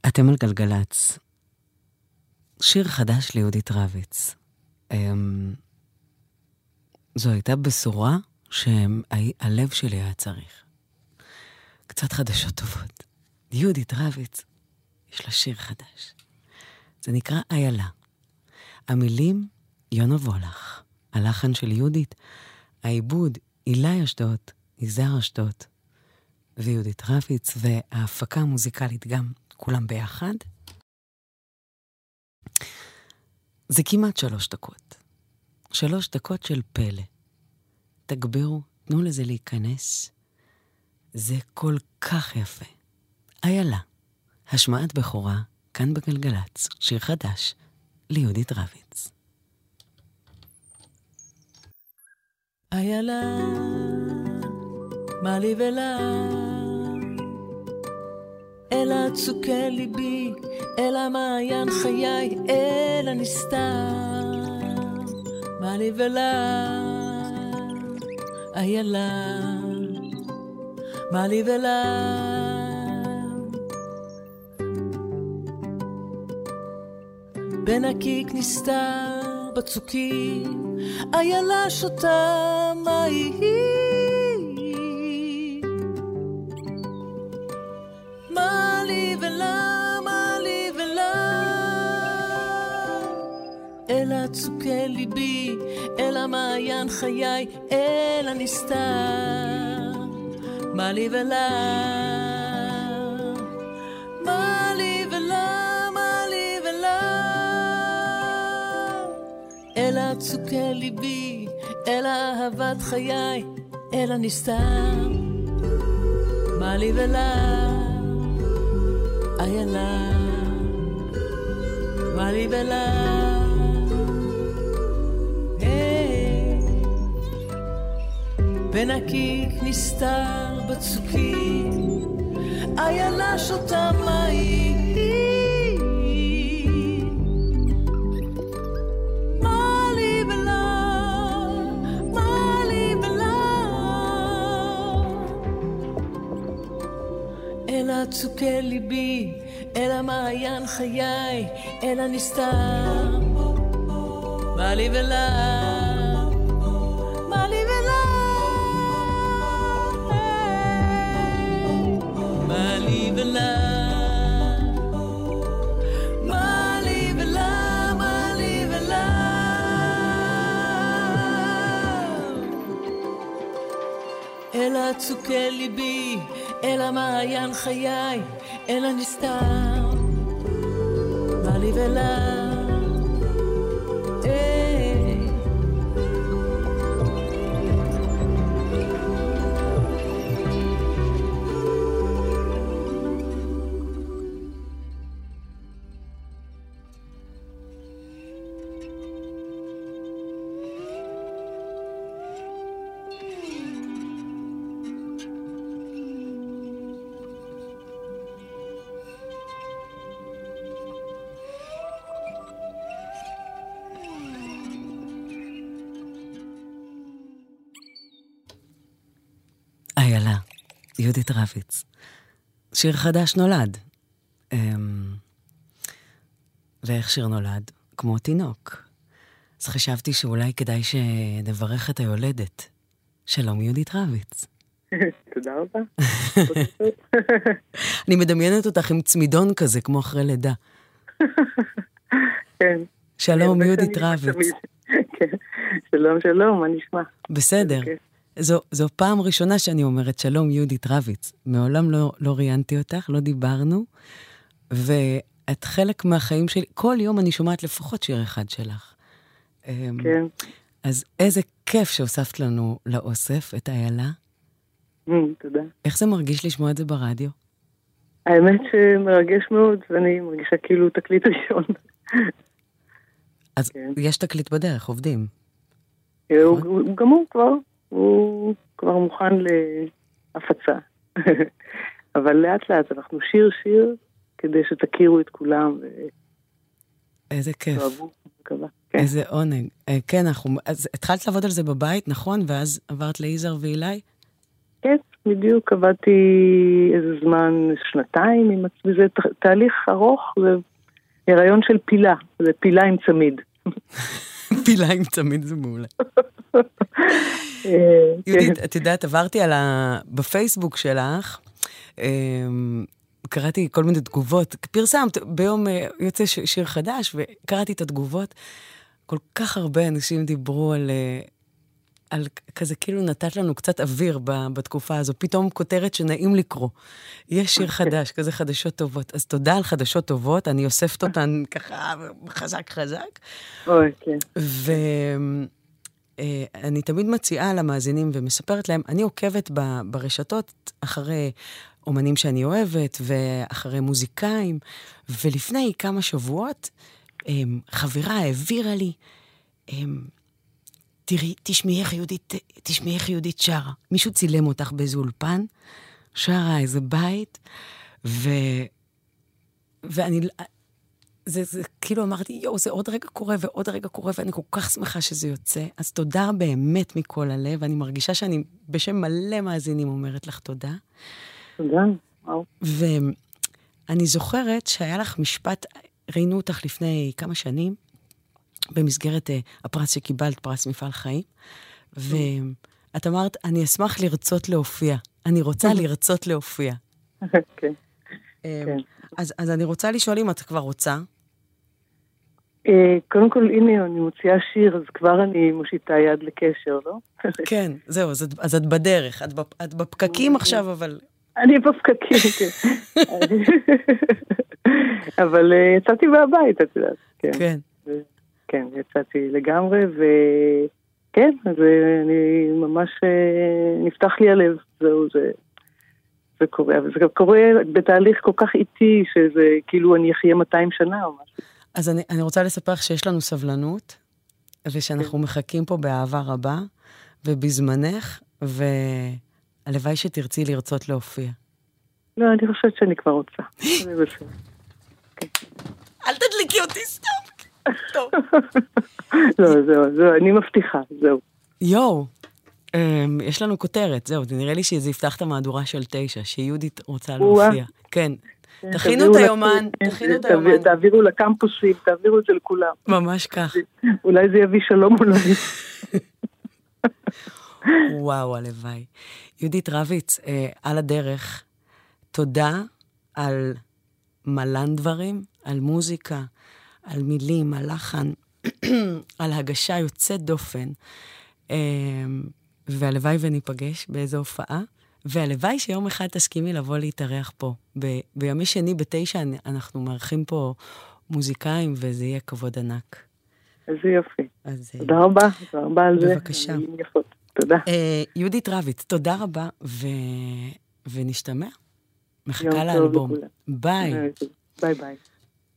אתם על גלגלץ. שיר חדש ליהודית רביץ. זו הייתה בשורה שהלב שלי היה צריך. קצת חדשות טובות. יהודית רביץ, יש לה שיר חדש. זה נקרא איילה. המילים יונו וולך. הלחן של יהודית. העיבוד אילי אשדוד, יזהר אשדוד. ויהודית רביץ, וההפקה המוזיקלית גם כולם ביחד. זה כמעט 3 דקות. 3 דקות של פלא. תגבירו, תנו לזה להיכנס. זה כל כך יפה. איילה, השמעת בכורה, כאן בגלגלץ, שיר חדש, ליהודית רביץ. איילה, מה לי ולה, אל הצוקי ליבי, אל המעיין חיי, אל הנסתר, מה לי ולה, איילה, מה לי ולה, בין הקיק נסתר בצוקים, איילה שותה מים, מה לי ולה, מה לי ולה, אל הצוקי ליבי, אל המעיין חיי, אל הנסתר, מה לי ולה, מה לי ולה, מה לי ולה, אל הצוקי ליבי, אל אהבת חיי, אל הנסתר, מה לי ולה, איילה, מה לי ולה, בין הקיק נסתר בצוקים, איילה שותה מים, מה לי ולה, מה לי ולה, אל הצוקי ליבי, אל המעיין חיי, אל הנסתר, מה לי ולה, מה לי ולה, מה לי ולה, מה לי ולה, מה לי ולה, אל הצוקי ליבי, אל המעיין חיי, אל הנסתר, מה לי ולה, איילה, יהודית רביץ. שיר חדש נולד. ואיך שיר נולד? כמו תינוק. אז חשבתי שאולי כדאי שנברך את היולדת. שלום, יהודית רביץ. תודה רבה. אני מדמיינת אותך עם צמידון כזה, כמו אחרי לידה. כן. שלום, יהודית רביץ. שלום, שלום, מה נשמע? בסדר. זו פעם ראשונה שאני אומרת שלום יהודית רביץ. מעולם לא ראיינתי אותך, לא דיברנו, ואת חלק מהחיים שלי, כל יום אני שומעת לפחות שיר אחד שלך. כן. אז איזה כיף שהוספת לנו לאוסף את איילה. תודה. איך זה מרגיש לשמוע את זה ברדיו? האמת שמרגש מאוד, ואני מרגישה כאילו תקליט ראשון. אז יש תקליט בדרך, עובדים. הוא גמור כבר. הוא כבר מוכן להפצה. אבל לאט לאט אנחנו שיר כדי שתכירו את כולם. איזה כיף. מקווה. איזה עונג. כן, אז התחלת לעבוד על זה בבית, נכון? ואז עברת ליזהר ואילי? כן, בדיוק, עבדתי איזה זמן, 2 עם עצמי, זה תהליך ארוך, זה הריון של פילה, זה פילה עם צמיד. פילה עם צמיד זה מעולה. יהודית, את יודעת, עברתי בפייסבוק שלך, קראתי כל מיני תגובות, פרסמת, ביום יוצא שיר חדש, וקראתי את התגובות, כל כך הרבה אנשים דיברו על כזה, כאילו נתת לנו קצת אוויר בתקופה הזו, פתאום כותרת שנעים לקרוא. יש שיר חדש, כזה חדשות טובות. אז תודה על חדשות טובות, אני אוספת אותן ככה חזק חזק. אוי, כן. ואני תמיד מציעה למאזינים ומספרת להם, אני עוקבת ברשתות אחרי אומנים שאני אוהבת, ואחרי מוזיקאים, ולפני כמה שבועות, חברה העבירה לי, תראי, תשמעי איך יהודית שרה. מישהו צילם אותך באיזה אולפן, שרה איזה בית, ואני, זה כאילו אמרתי, זה עוד רגע קורה ועוד רגע קורה, ואני כל כך שמחה שזה יוצא. אז תודה באמת מכל הלב, ואני מרגישה שאני בשם מלא מאזינים אומרת לך תודה. תודה, וואו. ואני זוכרת שהיה לך משפט, ראינו אותך לפני כמה שנים, במסגרת הפרס שקיבלת, פרס מפעל חיים, ואת אמרת, אני אשמח לרצות להופיע. אני רוצה לרצות להופיע. כן. אז אני רוצה לשאול אם את כבר רוצה. קודם כל, הנה, אני מוציאה שיר, אז כבר אני מושיטה יד לקשר, לא? כן, זהו, אז את בדרך. את בפקקים עכשיו, אבל... אני בפקקים, כן. אבל יצאתי מהבית, את יודעת. כן. כן, יצאתי לגמרי, וכן, אז אני ממש, נפתח לי הלב, זהו, זה קורה, אבל זה קורה בתהליך כל כך איטי, שזה כאילו אני אחיה 200 שנה או משהו. אז אני רוצה לספר לך שיש לנו סבלנות, ושאנחנו מחכים פה באהבה רבה, ובזמנך, והלוואי שתרצי לרצות להופיע. לא, אני חושבת שאני כבר רוצה. זה בסדר. אל תדליקי אותי סתם. טוב. לא, זהו, אני מבטיחה, זהו. יואו, יש לנו כותרת, זהו, זה נראה לי שזה יפתח את המהדורה של 9, שיהודית רוצה להופיע. כן, תכינו את היומן, תעבירו לקמפוסים, תעבירו את זה לכולם. ממש כך. אולי זה יביא שלום עולמי. וואו, הלוואי. יהודית רביץ, על הדרך, תודה על מלן דברים, על מוזיקה, על מילים, על לחן, על הגשה יוצאת דופן, והלוואי וניפגש באיזו הופעה, והלוואי שיום אחד תסכימי לבוא להתארח פה. בימי שני 9 אנחנו מארחים פה מוזיקאים, וזה יהיה כבוד ענק. איזה יופי. תודה רבה, תודה רבה על זה. בבקשה. תודה. יהודית רביץ, תודה רבה, ונשתמע. מחכה לאלבום. ביי. ביי ביי.